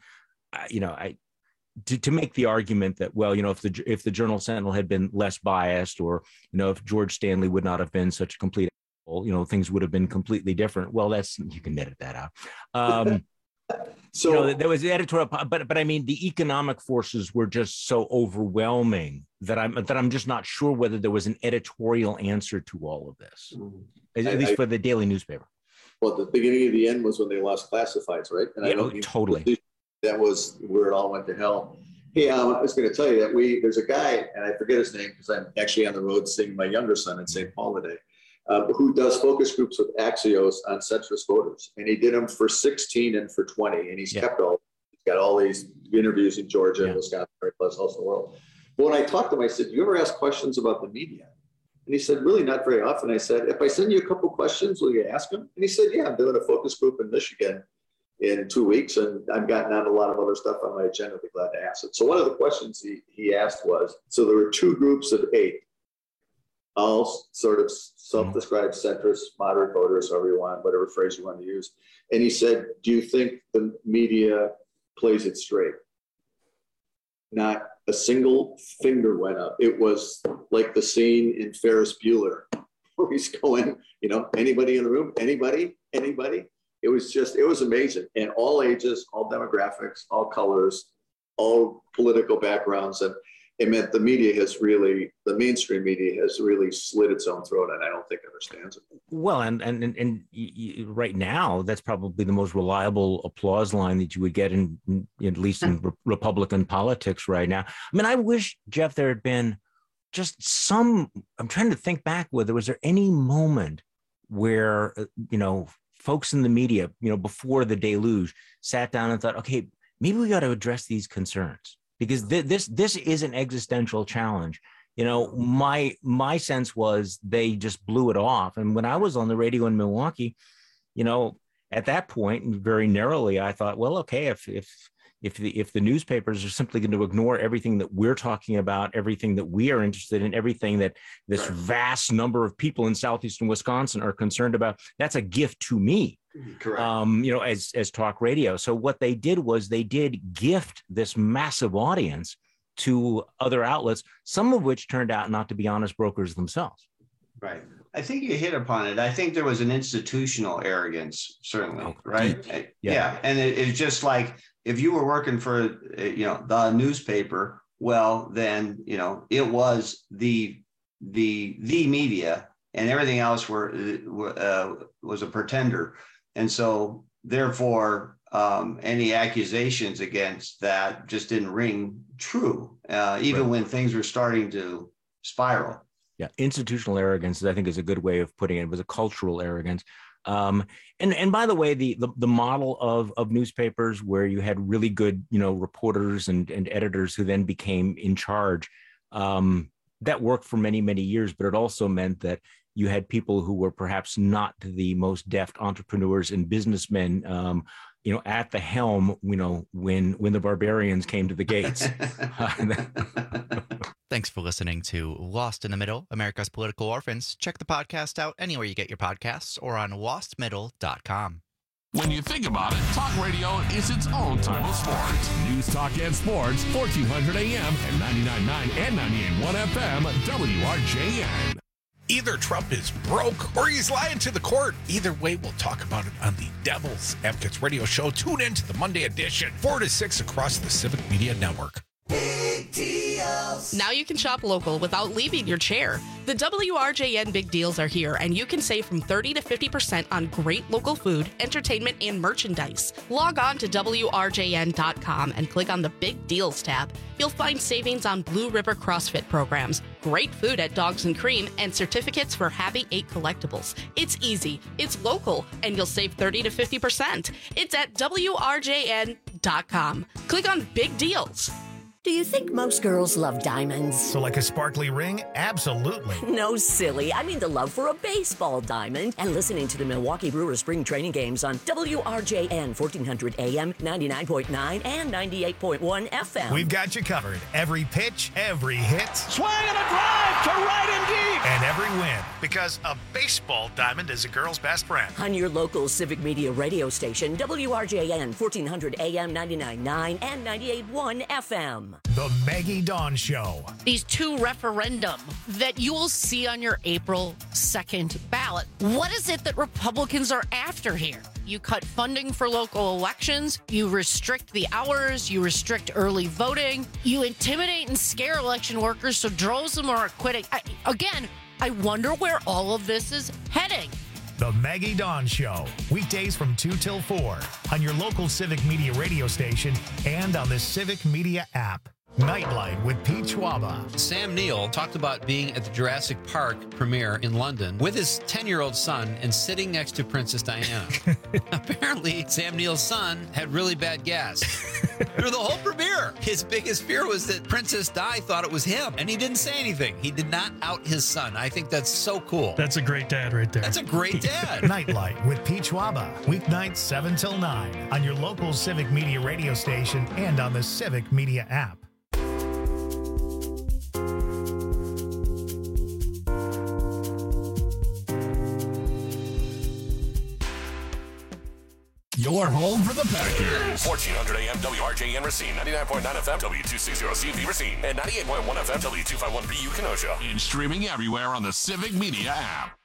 to make the argument that, well, if the Journal Sentinel had been less biased, or, if George Stanley would not have been such a complete, things would have been completely different. Well, you can edit that out. So there was the editorial, but I mean, the economic forces were just so overwhelming that I'm just not sure whether there was an editorial answer to all of this, at least for the daily newspaper. Well, the beginning of the end was when they lost classifieds, right? And totally. That was where it all went to hell. Hey, I was going to tell you that there's a guy, and I forget his name because I'm actually on the road seeing my younger son in St. Paul today, who does focus groups with Axios on centrist voters. And he did them for 16 and for 20. And he's got all these interviews in Georgia, Wisconsin, plus else in the world. But when I talked to him, I said, "Do you ever ask questions about the media?" And he said, "Really, not very often." I said, "If I send you a couple questions, will you ask them?" And he said, "Yeah, I'm doing a focus group in Michigan in 2 weeks, and I've gotten on a lot of other stuff on my agenda. I'd be glad to ask it." So one of the questions he asked was, so there were 2 groups of 8, all sort of self-described centrist, moderate voters, however you want, whatever phrase you want to use. And he said, "Do you think the media plays it straight?" Not a single finger went up. It was like the scene in Ferris Bueller where he's going, anybody in the room, anybody. It was amazing. And all ages, all demographics, all colors, all political backgrounds. And it meant the mainstream media has really slit its own throat, and I don't think understands it. Well, and right now, that's probably the most reliable applause line that you would get at least in Republican politics right now. I mean, I wish, Jeff, there had been just I'm trying to think back, was there any moment where, folks in the media, before the deluge, sat down and thought, okay, maybe we got to address these concerns, because this is an existential challenge. My sense was they just blew it off. And when I was on the radio in Milwaukee, at that point, very narrowly, I thought, well, okay, if the newspapers are simply going to ignore everything that we're talking about, everything that we are interested in, everything that this vast number of people in southeastern Wisconsin are concerned about, that's a gift to me. Correct. As talk radio. So what they did was they did gift this massive audience to other outlets, some of which turned out not to be honest brokers themselves. Right. I think you hit upon it. I think there was an institutional arrogance, certainly, right? Yeah. And it's just like if you were working for, the newspaper, well, then, it was the media, and everything else was a pretender. And so therefore, any accusations against that just didn't ring true, even when things were starting to spiral. Yeah, institutional arrogance, I think, is a good way of putting it. It was a cultural arrogance. And by the way, the model of newspapers where you had really good, reporters and editors who then became in charge, that worked for many, many years, but it also meant that you had people who were perhaps not the most deft entrepreneurs and businessmen, at the helm, when the barbarians came to the gates. Thanks for listening to Lost in the Middle, America's Political Orphans. Check the podcast out anywhere you get your podcasts or on lostmiddle.com. When you think about it, talk radio is its own type of sports. News, talk, and sports, 1400 AM and 99.9 and 98.1 FM, WRJN. Either Trump is broke or he's lying to the court. Either way, we'll talk about it on the Devil's Advocates radio show. Tune in to the Monday edition, 4 to 6 across the Civic Media Network. Big deals. Now you can shop local without leaving your chair. The WRJN Big Deals are here, and you can save from 30 to 50% on great local food, entertainment, and merchandise. Log on to WRJN.com and click on the Big Deals tab. You'll find savings on Blue River CrossFit programs, great food at Dogs and Cream, and certificates for Happy 8 collectibles. It's easy, it's local, and you'll save 30 to 50%. It's at WRJN.com. Click on Big Deals. Do you think most girls love diamonds? So like a sparkly ring? Absolutely. No, silly. I mean the love for a baseball diamond. And listening to the Milwaukee Brewers spring training games on WRJN 1400 AM, 99.9 and 98.1 FM. We've got you covered. Every pitch, every hit. Swing and a drive to right and deep. And every win. Because a baseball diamond is a girl's best friend. On your local Civic Media radio station, WRJN 1400 AM, 99.9 and 98.1 FM. The Maggie Dawn Show. These two referendum that you will see on your April 2nd ballot. What is it that Republicans are after here? You cut funding for local elections, you restrict the hours, you restrict early voting, you intimidate and scare election workers so droves of them are quitting. I wonder where all of this is heading. The Maggie Dawn Show. Weekdays from 2 till 4 on your local Civic Media radio station and on the Civic Media app. Nightlight with Pete Schwaba. Sam Neill talked about being at the Jurassic Park premiere in London with his 10-year-old son and sitting next to Princess Diana. Apparently, Sam Neill's son had really bad gas through the whole premiere. His biggest fear was that Princess Di thought it was him, and he didn't say anything. He did not out his son. I think that's so cool. That's a great dad right there. That's a great dad. Nightlight with Pete Schwaba. Weeknights 7 till 9 on your local Civic Media radio station and on the Civic Media app. Your home for the Packers. 1400 AM WRJN Racine, 99.9 FM W260CV Racine, and 98.1 FM W251BU Kenosha. And streaming everywhere on the Civic Media app.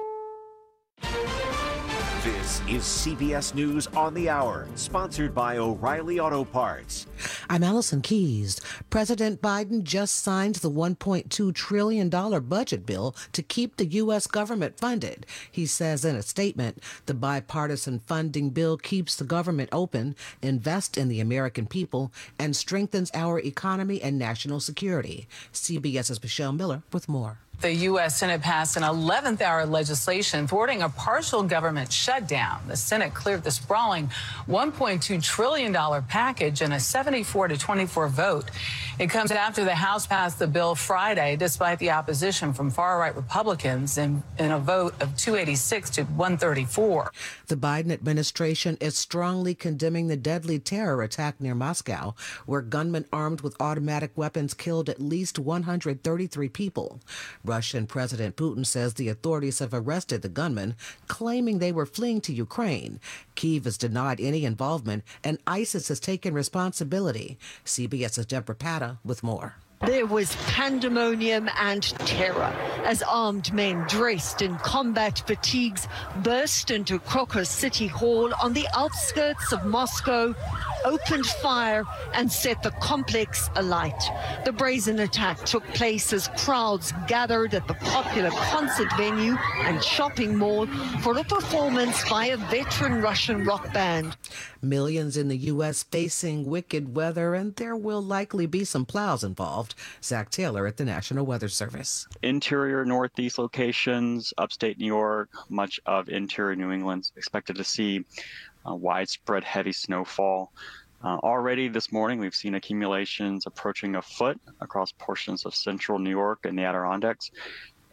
This is CBS News on the Hour, sponsored by O'Reilly Auto Parts. I'm Allison Keys. President Biden just signed the $1.2 trillion budget bill to keep the U.S. government funded. He says in a statement, the bipartisan funding bill keeps the government open, invests in the American people, and strengthens our economy and national security. CBS's Michelle Miller with more. The U.S. Senate passed an 11th-hour legislation thwarting a partial government shutdown. The Senate cleared the sprawling $1.2 trillion package in a 74-24 vote. It comes after the House passed the bill Friday, despite the opposition from far-right Republicans in a vote of 286 to 134. The Biden administration is strongly condemning the deadly terror attack near Moscow, where gunmen armed with automatic weapons killed at least 133 people. Russian President Putin says the authorities have arrested the gunmen, claiming they were fleeing to Ukraine. Kyiv has denied any involvement, and ISIS has taken responsibility. CBS's Deborah Patta with more. There was pandemonium and terror as armed men dressed in combat fatigues burst into Krokus City Hall on the outskirts of Moscow, opened fire and set the complex alight. The brazen attack took place as crowds gathered at the popular concert venue and shopping mall for a performance by a veteran Russian rock band. Millions in the U.S. facing wicked weather, and there will likely be some plows involved. Zach Taylor at the National Weather Service. Interior Northeast locations, upstate New York, much of interior New England expected to see widespread heavy snowfall. Already this morning, we've seen accumulations approaching a foot across portions of central New York and the Adirondacks.